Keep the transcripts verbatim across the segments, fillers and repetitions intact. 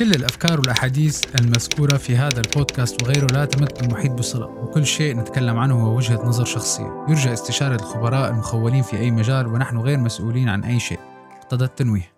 كل الأفكار والأحاديث المذكورة في هذا البودكاست وغيره لا تمت المحيط بصلة، وكل شيء نتكلم عنه هو وجهة نظر شخصية يرجى استشارة الخبراء المخولين في أي مجال، ونحن غير مسؤولين عن أي شيء. اقتضى التنويه.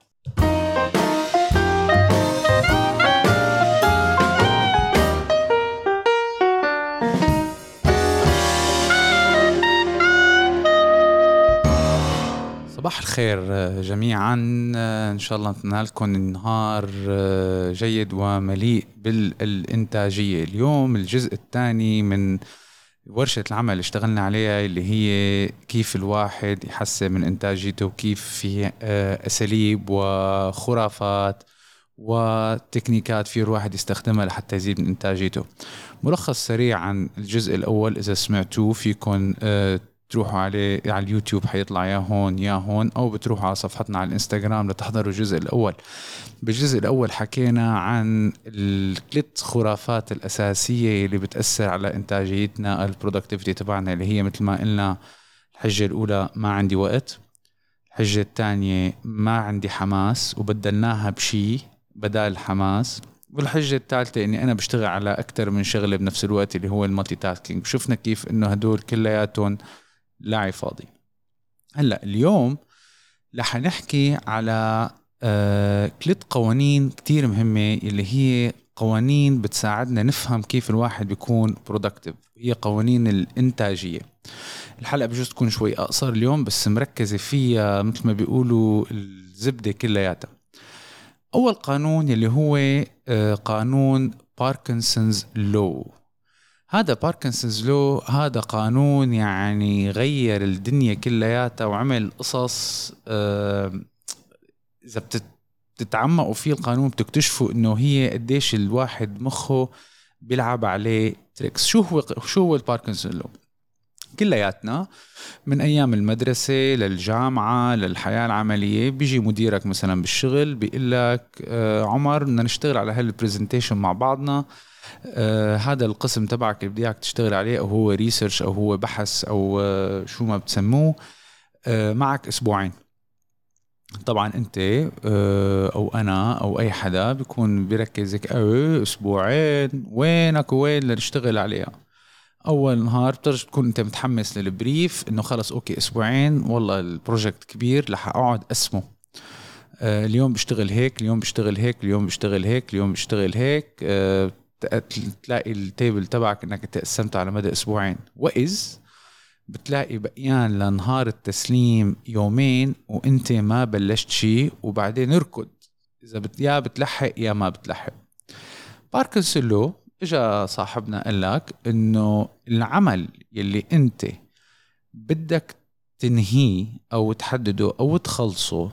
صباح الخير جميعا، إن شاء الله نتنالكم النهار جيد ومليء بالإنتاجية. اليوم الجزء الثاني من ورشة العمل اللي اشتغلنا عليها، اللي هي كيف الواحد يحسن من إنتاجيته، وكيف في أساليب وخرافات وتكنيكات في الواحد يستخدمها لحتى يزيد من إنتاجيته. ملخص سريع عن الجزء الأول، إذا سمعتوه فيكن تروحوا عليه على اليوتيوب، حيطلع يا هون يا هون، أو بتروحوا على صفحتنا على الإنستغرام لتحضروا الجزء الأول. بالجزء الأول حكينا عن الثلاث خرافات الأساسية اللي بتأثر على إنتاجيتنا البرودكتيفيتي تبعنا، اللي هي مثل ما قلنا: الحجة الأولى ما عندي وقت، الحجة الثانية ما عندي حماس وبدلناها بشي بدال الحماس، والحجة الثالثة إني أنا بشتغل على أكتر من شغلة بنفس الوقت، اللي هو المالتي تاسكينج. شفنا كيف إنه هدول كلياتهم لاعي فاضي. هلأ اليوم رح نحكي على آه ثلاث قوانين كتير مهمة، اللي هي قوانين بتساعدنا نفهم كيف الواحد بيكون productive. هي قوانين الإنتاجية. الحلقة بجوز تكون شوي أقصر اليوم، بس مركزة فيها مثل ما بيقولوا الزبدة كلياتها. أول قانون اللي هو آه قانون باركنسونز لو. هذا باركنسونز لو هذا قانون يعني غير الدنيا كلياتها وعمل قصص. آه إذا بتتعمقوا فيه القانون بتكتشفوا إنه هي قديش الواحد مخه بيلعب عليه تريكس. شو هو شو هو الباركنسونز لو؟ كلياتنا من أيام المدرسة للجامعة للحياة العملية بيجي مديرك مثلا بالشغل بيقول لك: آه عمر، بدنا نشتغل على هالبرزنتيشن مع بعضنا. آه هذا القسم تبعك اللي بديك تشتغل عليه، أو هو ريسيرش أو هو بحث أو آه شو ما بتسموه، آه معك أسبوعين. طبعا أنت آه أو أنا أو أي حدا بيكون بيركزك: أه أسبوعين وينك وين لنشتغل عليها؟ أول نهار بترجع تكون أنت متحمس للبريف، إنه خلص أوكي أسبوعين والله البروجكت كبير رح أقعد أسمه. آه اليوم بشتغل هيك، اليوم بشتغل هيك، اليوم بشتغل هيك، اليوم بشتغل هيك. آه تلاقي التيبل تبعك انك تقسمته على مدى اسبوعين، واذ بتلاقي بقيان لنهار التسليم يومين وانت ما بلشت شيء، وبعدين نركض اذا بت يا بتلحق يا ما بتلحق. باركنسون لو اجا صاحبنا قال لك انه العمل يلي انت بدك تنهيه او تحدده او تخلصه،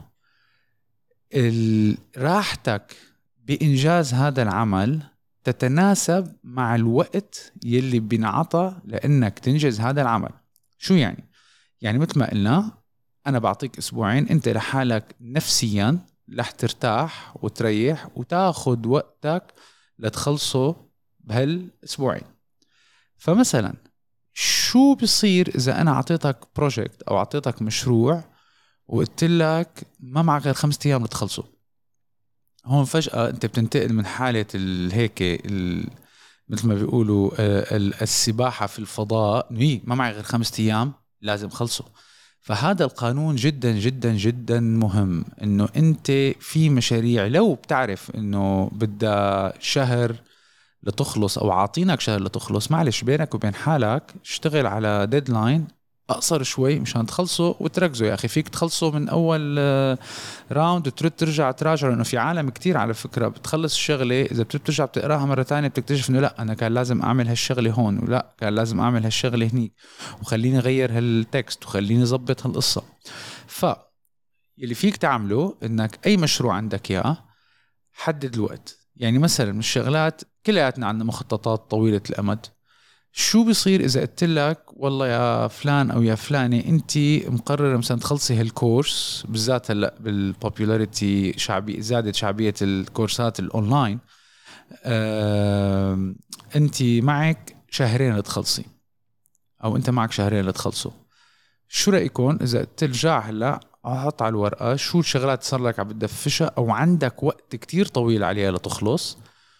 راحتك بإنجاز هذا العمل تتناسب مع الوقت يلي بينعطى لأنك تنجز هذا العمل. شو يعني؟ يعني مثل ما قلنا، أنا بعطيك أسبوعين، أنت لحالك نفسيا رح ترتاح وتريح وتاخد وقتك لتخلصه بهالأسبوعين. فمثلا شو بيصير إذا أنا عطيتك بروجكت أو عطيتك مشروع وقلت لك ما معك غير خمسة أيام لتخلصه؟ هون فجأة أنت بتنتقل من حالة الهيك مثل ما بيقولوا السباحة في الفضاء، ما معي غير خمسة أيام لازم خلصه. فهذا القانون جدا جدا جدا مهم، إنه أنت في مشاريع لو بتعرف إنه بدها شهر لتخلص أو عاطينك شهر لتخلص، معلش بينك وبين حالك اشتغل على ديدلاين أقصر شوي مشان تخلصه وتركزوا. يا أخي فيك تخلصه من أول راوند وترد ترجع تراجع، لأنه في عالم كتير على فكرة بتخلص الشغلة إذا بترجع بتقراها مرة تانية بتكتشف إنه لا، أنا كان لازم أعمل هالشغلة هون، ولا كان لازم أعمل هالشغلة هنيك، وخليني أغير هالتكست وخليني أضبط هالقصة. فاللي فيك تعمله إنك أي مشروع عندك يا حدد الوقت. يعني مثلا من الشغلات كلياتنا عندنا مخططات طويلة الأمد. شو بيصير إذا قلت لك والله يا فلان أو يا فلانة أنت مقررة مثلا تخلصي هالكورس، بالذات هلأ بالبوبولاريتي شعبي زادت شعبية الكورسات الأونلاين، آه، أنت معك شهرين لتخلصي أو أنت معك شهرين لتخلصوا. شو رأيكم إذا ترجع هلأ احط على الورقة شو الشغلات صار لك عم بتدفشها او عندك وقت كتير طويل عليها لتخلص،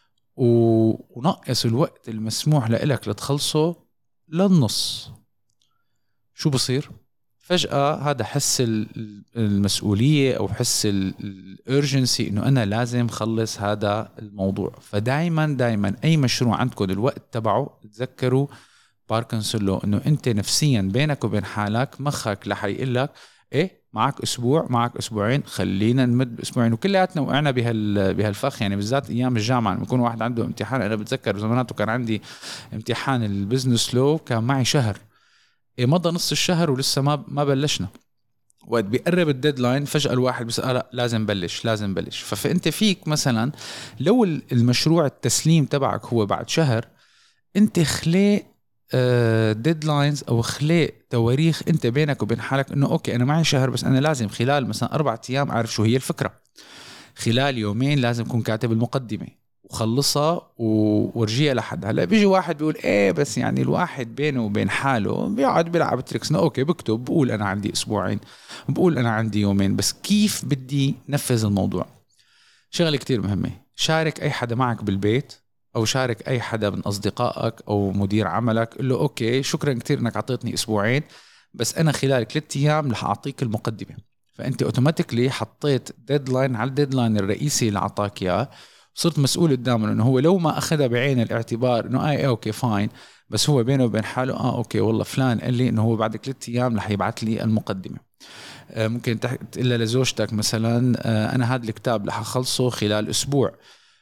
ونقص الوقت المسموح لك لتخلصه للنص. شو بصير؟ فجأة هذا حس المسؤولية أو حس الurgency إنه أنا لازم خلص هذا الموضوع. فدايما دايما أي مشروع عندكم الوقت تبعه تذكروا باركنسون لو، إنه أنت نفسيا بينك وبين حالك مخك رح يقول لك إيه معك أسبوع معك أسبوعين خلينا نمد بأسبوعين. وكلياتنا وقعنا بهال بهالفخ يعني، بالذات أيام الجامعة لما يكون واحد عنده امتحان. أنا بتذكر زماناته كان عندي امتحان البزنس لو كان معي شهر، إيه مضى نص الشهر ولسه ما ما بلشنا. وقت بيقرب الديدلاين فجأة الواحد بيسأل لا لازم بلش لازم بلش. فأنت فيك مثلا لو المشروع التسليم تبعك هو بعد شهر، أنت خلي ديدلاينز أو خلي تواريخ أنت بينك وبين حالك إنه أوكي أنا معي شهر بس أنا لازم خلال مثلا أربعة أيام أعرف شو هي الفكرة، خلال يومين لازم أكون كاتب المقدمة وخلصها وورجيها لحد. هلا بيجي واحد بيقول ايه بس يعني الواحد بينه وبين حاله بيقعد بيلعب تريكس. اوكي بكتب بقول انا عندي اسبوعين بقول انا عندي يومين، بس كيف بدي نفذ الموضوع؟ شغله كتير مهمه. شارك اي حدا معك بالبيت او شارك اي حدا من اصدقائك او مدير عملك، قل له اوكي شكرا كتير انك عطيتني اسبوعين بس انا خلال ثلاثة ايام رح اعطيك المقدمه. فانت اوتوماتيكلي حطيت ديدلاين على الديدلاين الرئيسي اللي عطاك اياه، صرت مسؤول قدامه انه هو لو ما اخذها بعين الاعتبار انه اي اوكي فاين، بس هو بينه وبين حاله اه اوكي والله فلان قال لي انه هو بعد ثلاثة ايام رح يبعث لي المقدمه. آه ممكن تقول لزوجتك مثلا آه انا هذا الكتاب رح اخلصه خلال اسبوع،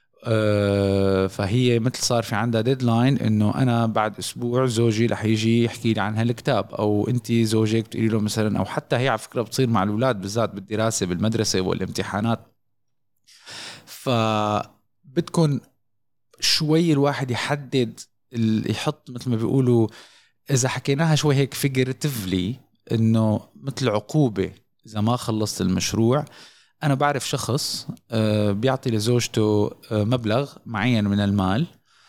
آه فهي مثل صار في عندها ديدلاين انه انا بعد اسبوع زوجي رح يجي يحكي لي عن هالكتاب، او انت زوجك تقولي له مثلا، او حتى هي على فكره بتصير مع الاولاد بالذات بالدراسه بالمدرسه والامتحانات. ف بدكن شوي الواحد يحدد يحط مثل ما بيقولوا إذا حكيناها شوي هيك figuratively إنه مثل عقوبة إذا ما خلصت المشروع. أنا بعرف شخص بيعطي لزوجته مبلغ معين من المال،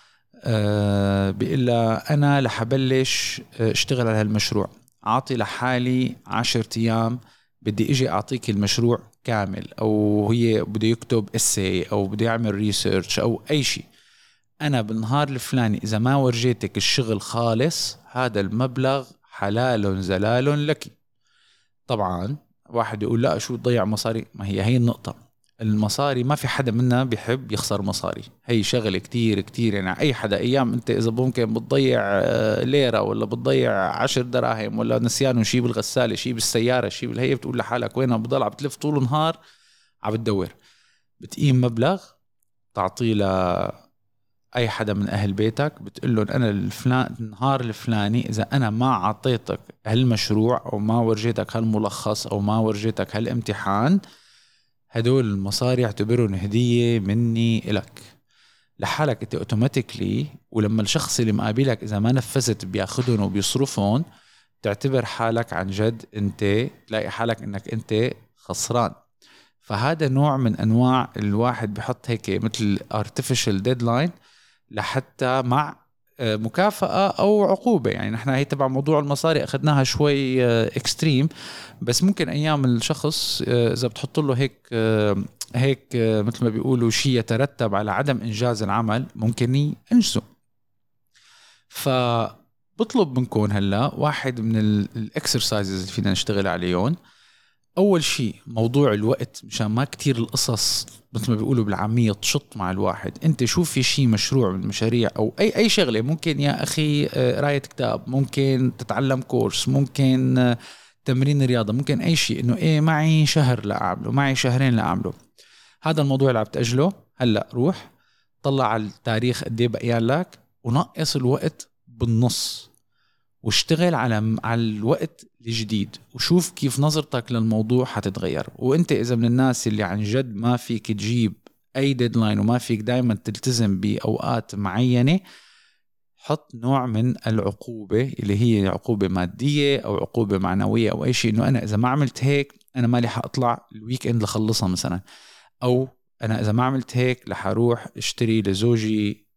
بيقول لها أنا رح أبلش اشتغل على هالمشروع، أعطي لحالي عشرة أيام بدي إجي أعطيك المشروع كامل، أو هي بده يكتب إسي أو بده يعمل ريسيرش أو أي شيء. أنا بالنهار الفلاني إذا ما ورجيتك الشغل خالص هذا المبلغ حلال زلال لك. طبعا واحد يقول لا شو تضيع مصاري، ما هي هي النقطة. المصاري ما في حدا منا بيحب يخسر مصاري، هي شغلة كتير كتير يعني. أي حدا أيام أنت إذا ممكن بتضيع ليرة ولا بتضيع عشر دراهم ولا نسيان شي بالغسالة شي بالسيارة شي بالهي، بتقول لحالك وينها بضل عم بتلف طول النهار عم بتدور. بتقيم مبلغ تعطيه ل أي حدا من أهل بيتك بتقول لهم أنا الفلان النهار الفلاني إذا أنا ما عطيتك هالمشروع أو ما ورجيتك هالملخص أو ما ورجيتك هالامتحان هدول المصاري اعتبرهم هدية مني إلك لحالك أنت أوتوماتيكلي. ولما الشخص اللي مقابلك إذا ما نفذت بياخدهم وبيصرفون تعتبر حالك عن جد أنت تلاقي حالك أنك أنت خسران. فهذا نوع من أنواع الواحد بحط هيك مثل artificial deadline لحتى مع مكافأة أو عقوبة. يعني نحن هي تبع موضوع المصاري أخذناها شوي اكستريم، بس ممكن أيام الشخص إذا بتحط له هيك هيك مثل ما بيقولوا شيء يترتب على عدم إنجاز العمل ممكن ينجزه. فبطلب منكم هلا واحد من الإكسرسايزز اللي فينا نشتغل عليهم. أول شيء موضوع الوقت، مشان ما كتير القصص مثل ما بيقولوا بالعامية تشط مع الواحد. أنت شوف في شيء مشروع من المشاريع أو أي أي شغلة، ممكن يا أخي قراية كتاب، ممكن تتعلم كورس، ممكن تمرين رياضة، ممكن أي شيء. إنه إيه معي شهر لأعمله معي شهرين لأعمله هذا الموضوع اللي عم تأجله. هلأ روح طلع على التاريخ قد إيه بقيان لك ونقص الوقت بالنص واشتغل على على الوقت الجديد وشوف كيف نظرتك للموضوع حتتغير. وانت اذا من الناس اللي عن جد ما فيك تجيب اي ديدلاين وما فيك دايما تلتزم باوقات معينة، حط نوع من العقوبة اللي هي عقوبة مادية او عقوبة معنوية او اي شيء. انه انا اذا ما عملت هيك انا مالي حاطلع الويك اند لخلصها مثلا، او انا اذا ما عملت هيك رح اروح اشتري لزوجي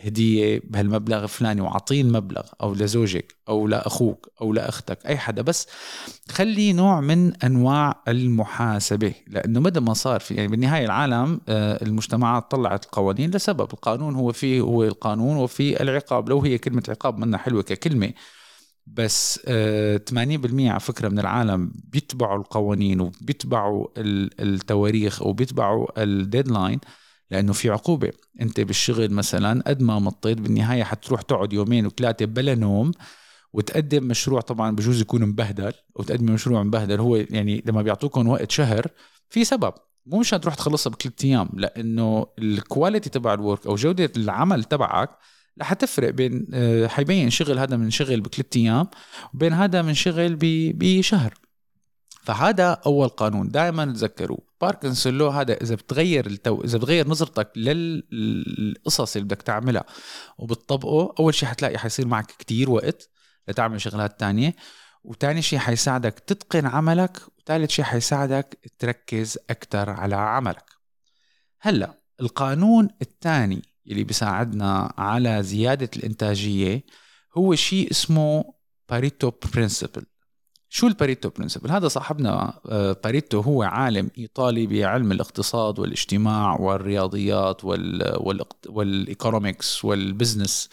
هدية بهالمبلغ الفلاني وعطيه المبلغ، أو لزوجك أو لأخوك أو لأختك أي حدا، بس خلي نوع من أنواع المحاسبة. لأنه مدى ما صار في يعني بالنهاية العالم المجتمعات طلعت القوانين لسبب. القانون هو فيه هو القانون وفي العقاب، لو هي كلمة عقاب منا حلوة ككلمة، بس ثمانين بالمية على فكرة من العالم بيتبعوا القوانين وبيتبعوا التواريخ وبيتبعوا الديدلاين، لأنه في عقوبة. أنت بالشغل مثلا قد ما مطيت بالنهاية حتروح تقعد يومين وثلاثة بلا نوم وتقدم مشروع، طبعا بجوز يكون مبهدل، وتقدم مشروع مبهدل. هو يعني لما بيعطوكم وقت شهر في سبب، مو مشان تروح تخلصها بثلاث أيام، لأنه الكواليتي تبع الورك أو جودة العمل تبعك رح تفرق بين حيبين شغل هذا من شغل بثلاث أيام وبين هذا من شغل بشهر. فهذا أول قانون دائما تذكروا، باركنسون لو. هذا إذا بتغير التو... إذا بتغير نظرتك للقصص اللي بدك تعملها وبتطبقه، أول شيء حتلاقي حيصير معك كتير وقت لتعمل شغلات تانية، وتاني شيء حيساعدك تتقن عملك، وثالث شيء حيساعدك تركز أكتر على عملك. هلأ القانون الثاني اللي بيساعدنا على زيادة الإنتاجية هو شيء اسمه باريتو برينسيبل. شو الباريتو برينسيبل؟ هذا صاحبنا باريتو هو عالم إيطالي بعلم الاقتصاد والاجتماع والرياضيات والإيكونوميكس والبزنس.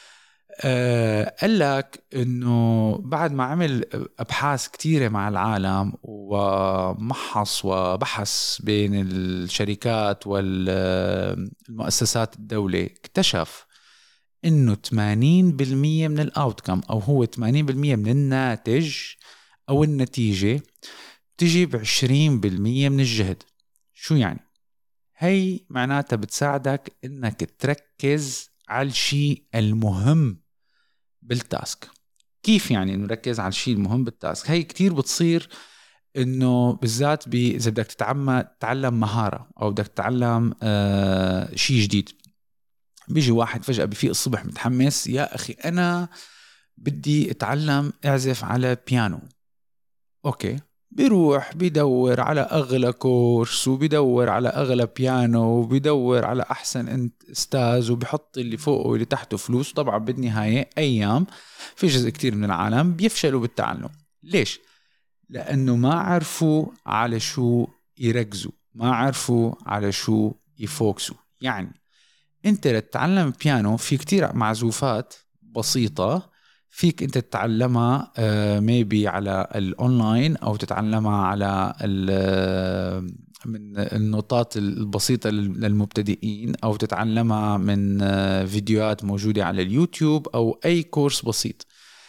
أه قال لك إنه بعد ما عمل أبحاث كتيرة مع العالم ومحص وبحث بين الشركات والمؤسسات الدولة، اكتشف إنه ثمانين بالمية من الأوتكم، أو هو ثمانين بالمية من الناتج أو النتيجة تجي بعشرين بالمية من الجهد. شو يعني؟ هي معناتها بتساعدك إنك تركز على الشيء المهم بالتاسك. كيف يعني نركز على الشيء المهم بالتاسك؟ هي كتير بتصير إنه بالذات إذا بدك تتعلم مهارة أو بدك تتعلم آه شيء جديد. بيجي واحد فجأة بفيق الصبح متحمس، يا أخي أنا بدي أتعلم أعزف على بيانو. أوكي، بيروح بيدور على أغلى كورس وبيدور على أغلى بيانو وبيدور على أحسن أستاذ وبيحط اللي فوقه واللي تحته فلوس. طبعا بالنهاية أيام في جزء كتير من العالم بيفشلوا بالتعلم. ليش؟ لأنه ما عرفوا على شو يركزوا، ما عرفوا على شو يفوكسوا. يعني أنت لتتعلم بيانو في كتير معزوفات بسيطة فيك أنت تتعلمها ميبي على الأونلاين، أو تتعلمها على من النوتات البسيطة للمبتدئين، أو تتعلمها من فيديوهات موجودة على اليوتيوب أو أي كورس بسيط.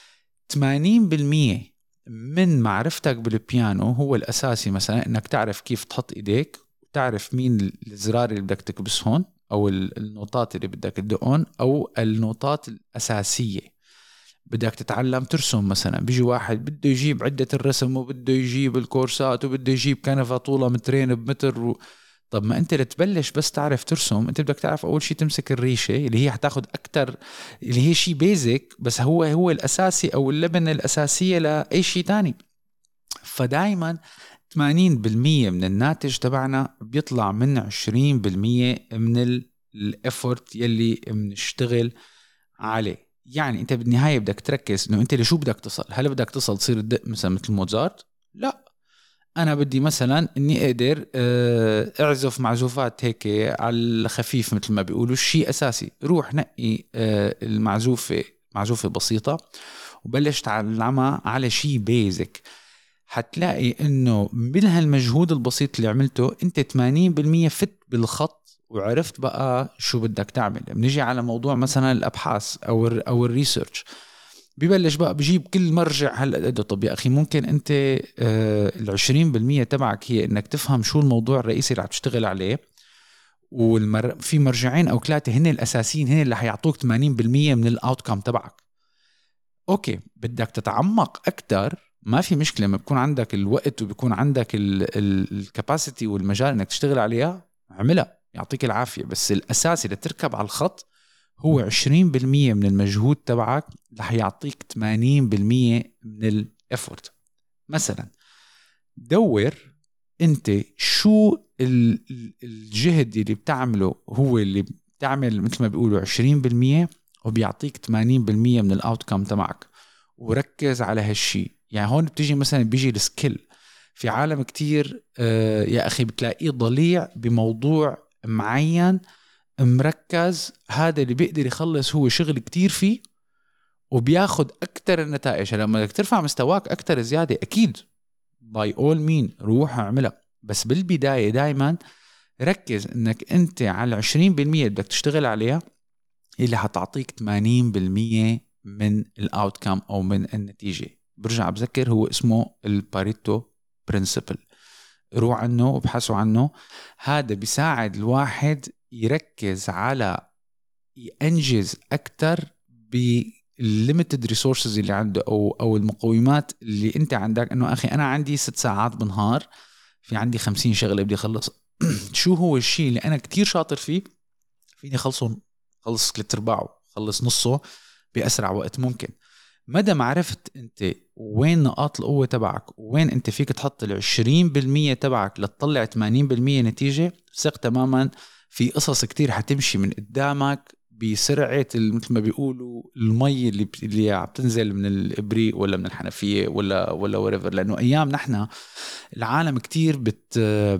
ثمانين بالمية من معرفتك بالبيانو هو الأساسي، مثلا أنك تعرف كيف تحط إيديك، وتعرف مين الزرار اللي بدك تكبسهن، أو النوتات اللي بدك تدقون، أو النوتات الأساسية. بدك تتعلم ترسم مثلا، بيجي واحد بده يجيب عدة الرسم وبده يجيب الكورسات وبده يجيب كنفة طولها مترين بمتر و... طب ما انت لتبلش بس تعرف ترسم، انت بدك تعرف اول شيء تمسك الريشة اللي هي هتاخد اكتر، اللي هي شيء بيزك، بس هو هو الاساسي او اللبنة الاساسية لاي شيء تاني. فدايما ثمانين بالمية من الناتج تبعنا بيطلع من عشرين بالمية من الافورت يلي بنشتغل عليه. يعني انت بالنهاية بدك تركز انه انت لشو بدك تصل. هل بدك تصل تصير الدق مثلا مثل موزارت؟ لا، انا بدي مثلا اني اقدر اعزف معزوفات هيك على الخفيف مثل ما بيقولوا، شيء اساسي. روح نقي المعزوفة، معزوفة بسيطة، وبلش تعلمها على شيء بيزك. حتلاقي انه من هالمجهود البسيط اللي عملته انت ثمانين بالمية فت بالخط وعرفت بقى شو بدك تعمل. بنيجي على موضوع مثلا الابحاث او ال او الريسيرش، ببلش بقى بجيب كل مرجع هلا قد. طب يا اخي ممكن انت آه العشرين بالمية تبعك هي انك تفهم شو الموضوع الرئيسي اللي عم تشتغل عليه، والمر في مرجعين او ثلاثه هن الاساسيين، هن اللي حيعطوك ثمانين بالمية من الاوتكم تبعك. اوكي، بدك تتعمق اكتر، ما في مشكله، ما بيكون عندك الوقت وبيكون عندك الكاباسيتي والمجال انك تشتغل عليها، اعملها، يعطيك العافيه. بس الاساسي لتركب على الخط هو عشرين بالمية من المجهود تبعك رح يعطيك ثمانين بالمية من الافورت. مثلا دور انت شو الجهد اللي بتعمله هو اللي تعمل مثل ما بيقولوا عشرين بالمية وبيعطيك ثمانين بالمية من الاوتكم تبعك، وركز على هالشي. يعني هون بتيجي مثلا بيجي السكيل. في عالم كتير آه يا أخي بتلاقيه ضليع بموضوع معين مركز، هذا اللي بيقدر يخلص هو شغل كتير فيه وبياخد أكتر النتائج. لما بدك ترفع مستواك أكتر زيادة أكيد by all mean روح اعملها، بس بالبداية دايما ركز انك انت على عشرين بالمية بدك تشتغل عليها اللي هتعطيك ثمانين بالمية من الاوتكم او من النتيجة. برجع بذكر هو اسمه الباريتو برينسيبل، روح عنه وبحثوا عنه. هذا بيساعد الواحد يركز على ينجز اكتر بالليميتد ريسورسز اللي عنده او او المقومات اللي انت عندك. انه اخي انا عندي ست ساعات بالنهار، في عندي خمسين شغلة بدي اخلص. شو هو الشيء اللي انا كتير شاطر فيه فيني خلصه، خلص ثلاث ارباعه، خلص نصه باسرع وقت ممكن. مدى ما عرفت انت وين نقاط القوة تبعك وين انت فيك تحط العشرين بالمية تبعك لتطلع ثمانين بالمية نتيجة، ثق تماما في قصص كتير حتمشي من قدامك بسرعة مثل ما بيقولوا المي اللي اللي عم تنزل من الإبريق ولا من الحنفية ولا ولا وريفر. لأنه أيام نحن العالم كتير بت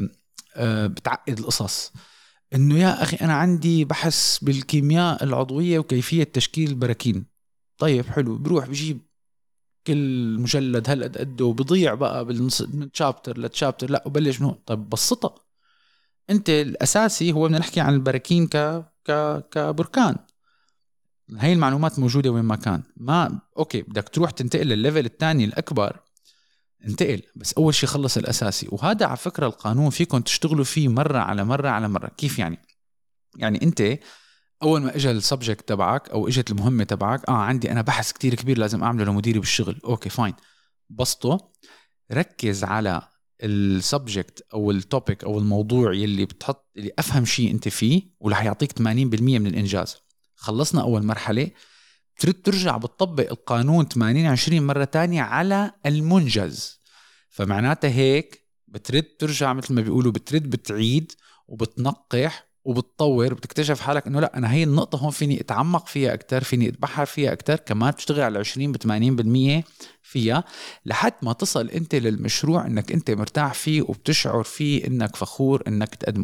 بتعقد القصص. إنه يا أخي أنا عندي بحث بالكيمياء العضوية وكيفية تشكيل البراكين. طيب حلو، بروح بجيب كل مجلد هلقد قده وبضيع بقى بالنص من شابتر لتشابتر، لا وبلش منه. طيب بسطة، انت الاساسي هو بدنا نحكي عن البراكين ك ك كبركان. هاي المعلومات موجودة وين ما كان. ما اوكي بدك تروح تنتقل للليفل الثاني الاكبر، انتقل، بس اول شيء خلص الاساسي. وهذا على فكرة القانون فيكم تشتغلوا فيه مرة على مرة على مرة. كيف يعني؟ يعني انت اول ما اجى السبجكت تبعك او اجت المهمة تبعك، اه عندي انا بحث كتير كبير لازم اعمله لمديري بالشغل، اوكي فاين، بسطه، ركز على السبجكت او التوبيك او الموضوع يلي بتحط اللي افهم شيء انت فيه ورح يعطيك ثمانين بالمية من الانجاز. خلصنا اول مرحلة، بترد ترجع بتطبق القانون ثمانين عشرين مرة تانية على المنجز. فمعناتها هيك بترد ترجع مثل ما بيقولوا بترد بتعيد وبتنقح وبتطور، بتكتشف حالك انه لا انا هي النقطة هون فيني اتعمق فيها اكتر، فيني اتبحر فيها اكتر، كمان تشتغل على عشرين بثمانين بالمية فيها لحد ما تصل انت للمشروع انك انت مرتاح فيه وبتشعر فيه انك فخور انك تقدمه.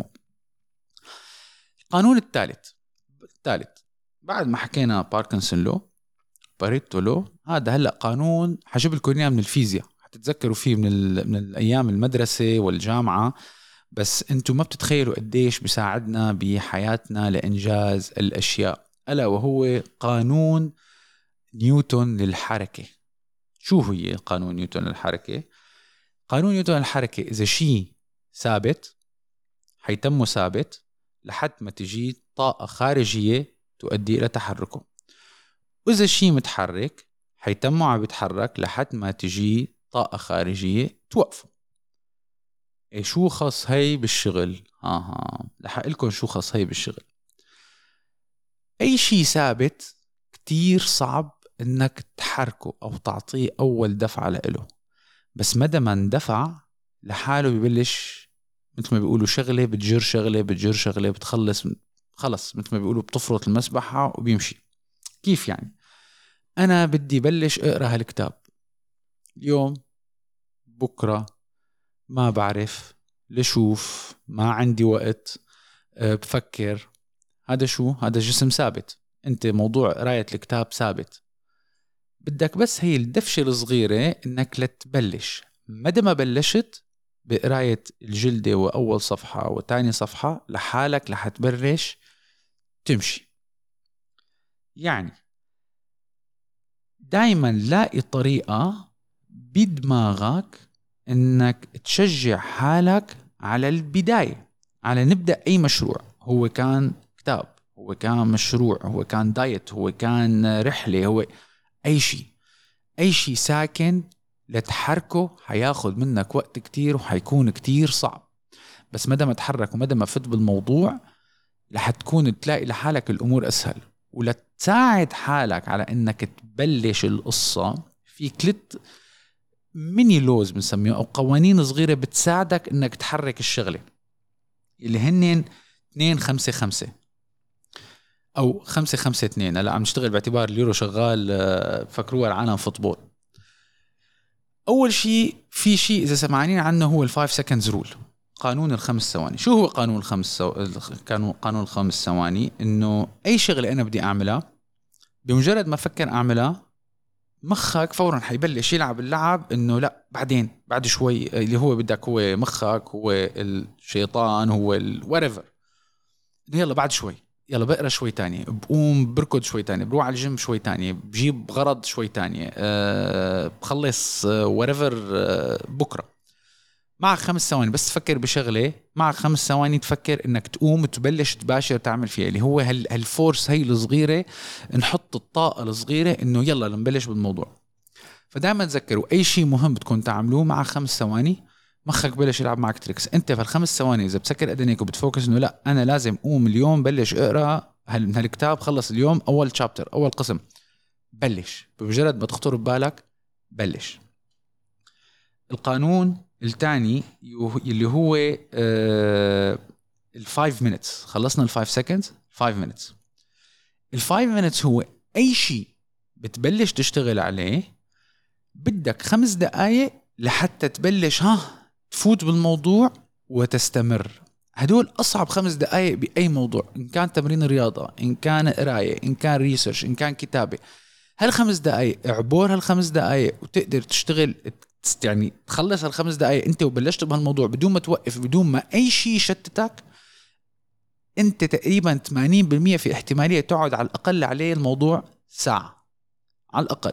القانون الثالث الثالث بعد ما حكينا باركنسون لو، باريتو لو، هذا هلأ قانون حجيب لكم اياه من الفيزياء، حتتذكروا فيه من, من الأيام المدرسة والجامعة، بس انتوا ما بتتخيلوا قديش بيساعدنا بحياتنا لإنجاز الأشياء. ألا وهو قانون نيوتن للحركة. شو هي قانون نيوتن للحركة؟ قانون نيوتن للحركة إذا شيء ثابت حيتم ثابت لحد ما تجي طاقة خارجية تؤدي إلى تحركه، وإذا شيء متحرك حيتم عم بيتحرك لحد ما تجي طاقة خارجية توقفه. إيه شو خاص هاي بالشغل؟ ها ها لحق لكم شو خاص هاي بالشغل. أي شيء ثابت كتير صعب إنك تحركه أو تعطيه أول دفعة له، بس مدى ما اندفع لحاله ببلش مثل ما بيقولوا شغلة بتجر شغلة بتجر شغلة بتخلص، خلص مثل ما بيقولوا بتفرط المسبحة وبيمشي. كيف يعني؟ أنا بدي بلش أقرأ هالكتاب اليوم، بكرة ما بعرف، لشوف، ما عندي وقت، أه بفكر. هذا شو؟ هذا جسم ثابت. انت موضوع قراية الكتاب ثابت، بدك بس هي الدفشة الصغيرة انك لتبلش. مدى ما بلشت بقراية الجلدة وأول صفحة وتاني صفحة لحالك لح تبرش تمشي. يعني دايما لاقي طريقة بدماغك انك تشجع حالك على البداية، على نبدأ اي مشروع، هو كان كتاب، هو كان مشروع، هو كان دايت، هو كان رحلة، هو اي شيء اي شيء ساكن لتحركه حياخد منك وقت كتير وحيكون كتير صعب. بس مدى ما تحرك ومدى ما فت بالموضوع رح تكون تلاقي لحالك الامور اسهل. ولتساعد حالك على انك تبلش القصة في كلت ميني لوز بنسميه او قوانين صغيرة بتساعدك انك تحرك الشغلة اللي هنن اثنين خمسة خمسة. او خمسة خمسة اثنين. هلا عم نشتغل باعتبار اليورو شغال، فكروها العالم فوتبول. اول شيء في شيء اذا سمعانين عنه هو الفايف سكندز رول، قانون الخمس ثواني. شو هو قانون الخمس سو... قانون قانون الخمس ثواني؟ انه اي شغله انا بدي اعملها بمجرد ما افكر اعملها مخك فورا حيبلش يلعب اللعب انه لا بعدين بعد شوي، اللي هو بدك هو مخك هو الشيطان هو الوريفر، يلا بعد شوي، يلا بقرا شوي تانية، بقوم بركض شوي تانية، بروح على الجيم شوي تانية، بجيب غرض شوي تانية، أه بخلص أه وريفر أه بكرة. مع خمس ثواني بس تفكر بشغلة، مع خمس ثواني تفكر انك تقوم تبلش تباشر تعمل فيها، اللي هو هال هالفورس هي الصغيرة، نحط الطاقة الصغيرة انه يلا نبلش بالموضوع. فدائما تذكروا اي شيء مهم بتكون تعملوه مع خمس ثواني مخك بلش يلعب معك تريكس. انت في الخمس ثواني اذا بسكر اذنك وبتفوكس انه لا انا لازم اقوم اليوم بلش اقرا من هالكتاب، خلص اليوم اول شابتر اول قسم، بلش بمجرد ما تخطر ببالك بلش. القانون الثاني اللي هو الفايف مينتس، خلصنا الفايف سكندز، فايف مينتس. الفايف مينتس هو اي شيء بتبلش تشتغل عليه بدك خمس دقايق لحتى تبلش ها تفوت بالموضوع وتستمر. هدول أصعب خمس دقايق بأي موضوع، إن كان تمرين رياضة، إن كان قراية، إن كان ريسيرش، إن كان كتابة. هالخمس دقايق عبور هالخمس دقايق وتقدر تشتغل، يعني تخلص هالخمس دقايق أنت وبلشت بهالموضوع بدون ما توقف، بدون ما أي شيء يشتتك. أنت تقريبا ثمانين بالمية في احتمالية تقعد على الأقل عليه الموضوع ساعة على الأقل.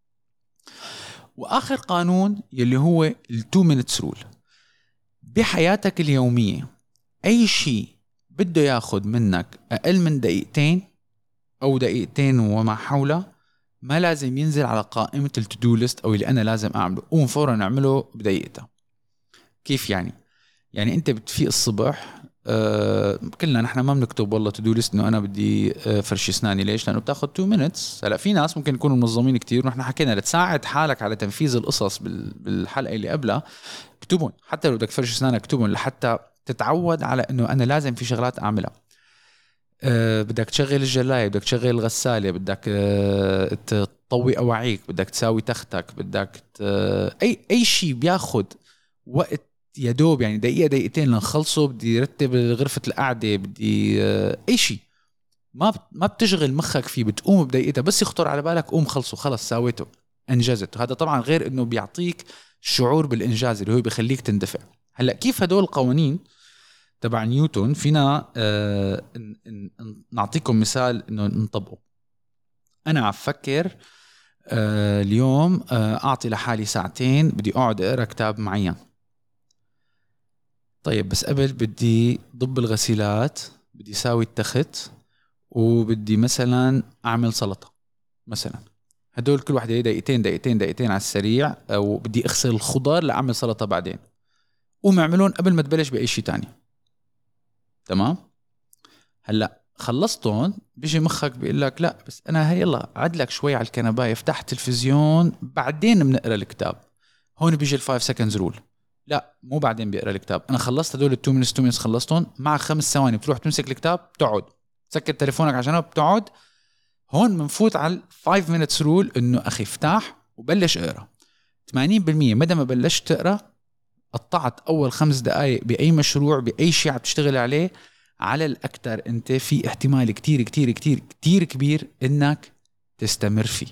وآخر قانون يلي هو التو مينتس رول. بحياتك اليومية أي شيء بده ياخد منك أقل من دقيقتين أو دقيقتين وما حوله ما لازم ينزل على قائمة التودو ليست أو اللي أنا لازم أعمله، قوم فورا نعمله بدقيقتها. كيف يعني؟ يعني أنت بتفيق الصبح، آه كلنا نحن ما بنكتب والله تودو ليست إنه أنا بدي آه فرش أسناني. ليش؟ لأنه بتاخد تو مينتس. هلا في ناس ممكن يكونوا منظمين كتير، ونحن حكينا لتساعد حالك على تنفيذ القصص بالحلقة اللي قبلها اكتبون، حتى لو بدك فرش أسنانك اكتبون لحتى تتعود على إنه أنا لازم في شغلات أعملها. أه بدك تشغل الجلاية، بدك تشغل الغسالة، بدك أه تطوي أواعيك، بدك تساوي تختك، بدك أي أي شيء بياخد وقت يدوب، يعني دقيقة دقيقتين لنخلصه. بدي رتب غرفة القعدة، بدي أه أي شيء ما ما بتشغل مخك فيه، بتقوم بدقيقتها بس يخطر على بالك قوم خلصه، خلص ساويته انجزت. هذا طبعا غير انه بيعطيك شعور بالانجاز اللي هو بيخليك تندفع. هلا كيف هدول القوانين تبع نيوتن فينا آه نعطيكم مثال انه نطبقه. انا عم فكر آه اليوم آه اعطي لحالي ساعتين بدي اقعد اقرا كتاب معين. طيب بس قبل بدي ضب الغسيلات، بدي ساوي التخت، وبدي مثلا اعمل سلطة مثلا. هدول كل واحدة دقيقتين دقيقتين دقيقتين على السريع، او بدي اغسل الخضار لاعمل سلطة بعدين. قوم اعملون قبل ما تبلش باي شيء تاني. تمام؟ هلا خلصتون بيجي مخك بيقول لك لا بس انا هي يلا عدلك شوي على الكنبايه، افتح تلفزيون بعدين بنقرا الكتاب. هون بيجي الفايف سكندز رول. لا مو بعدين بيقرا الكتاب، انا خلصت هدول التو مينتس تو مينتس خلصتون، مع خمس ثواني بتروح تمسك الكتاب، بتقعد تسكر تليفونك عشان بتقعد. هون بنفوت على الفايف مينتس رول، انه اخي افتح وبلش اقرا. ثمانين بالمية مدى ما بلشت تقرا قطعت اول خمس دقائق باي مشروع باي شيء عم تشتغل عليه، على الأكثر أنت في احتمال كتير كتير كتير كتير كبير إنك تستمر فيه.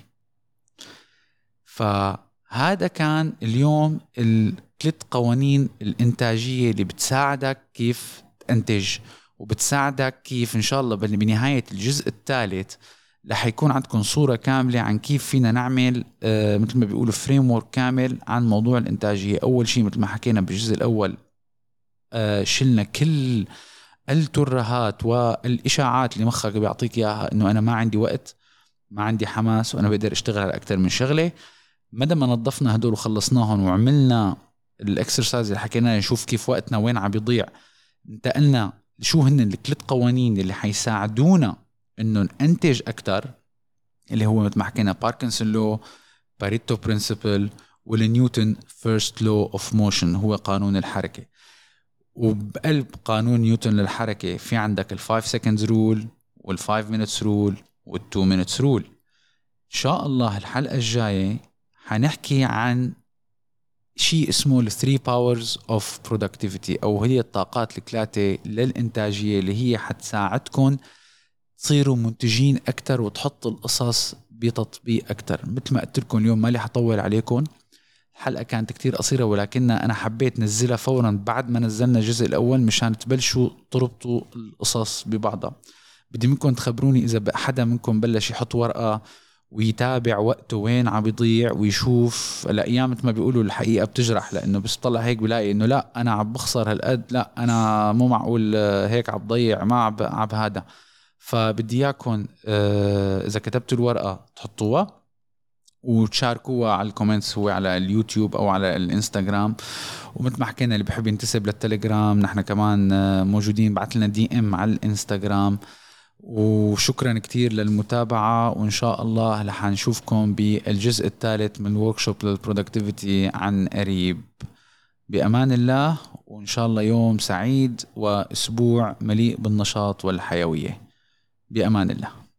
فهذا كان اليوم الثلاث قوانين الإنتاجية اللي بتساعدك كيف تنتج، وبتساعدك كيف إن شاء الله بنهاية الجزء الثالث رح يكون عندكم صورة كاملة عن كيف فينا نعمل آه مثل ما بيقولوا فريمورك كامل عن موضوع الإنتاجية. أول شيء مثل ما حكينا بالجزء الأول آه شلنا كل الترهات والإشاعات اللي مخك بيعطيك إياها إنه أنا ما عندي وقت، ما عندي حماس، وأنا بقدر أشتغل على أكثر من شغلة. مدى ما نظفنا هدول وخلصناهم وعملنا الإكسرسايز اللي حكينا نشوف كيف وقتنا وين عم بيضيع، انتقلنا شو هن الثلاث قوانين اللي حيساعدونا إنه ننتج أكثر، اللي هو مثل ما حكينا باركنسون لو، باريتو برينسيبل، والنيوتن فيرست لو أوف موشن هو قانون الحركة. وبقلب قانون نيوتن للحركة في عندك الفايف سكندز رول والفايف مينتس رول والتو مينتس رول. إن شاء الله الحلقة الجاية حنحكي عن شيء اسمه ال three powers of productivity، أو هي الطاقات الثلاثة للإنتاجية اللي هي حتساعدكم تصيروا منتجين أكتر وتحط القصص بتطبيق أكتر. مثل ما قلت لكم اليوم ما لي حطول عليكم، الحلقة كانت كتير قصيرة ولكن أنا حبيت نزلها فورا بعد ما نزلنا الجزء الأول مشان تبلشوا تربطوا القصص ببعضها. بدي منكم تخبروني إذا حدا منكم بلش يحط ورقة ويتابع وقته وين عم بيضيع ويشوف الأيام مثل ما بيقولوا الحقيقة بتجرح، لأنه بس طلع هيك بلاقي إنه لا أنا عم بخسر هالقد، لا أنا مو معقول هيك عم بضيع ما عم هذا. فبدي إياكم إذا كتبتوا الورقة تحطوها وتشاركوها على الكومنتس، هو على اليوتيوب أو على الإنستغرام. ومثل ما حكينا اللي بحب ينتسب للتليجرام نحن كمان موجودين، بعت لنا دي ام على الإنستغرام. وشكرا كتير للمتابعة، وإن شاء الله رح نشوفكم بالجزء الثالث من الوركشوب للبرودكتيفيتي عن قريب. بأمان الله، وإن شاء الله يوم سعيد وأسبوع مليء بالنشاط والحيوية. بأمان الله.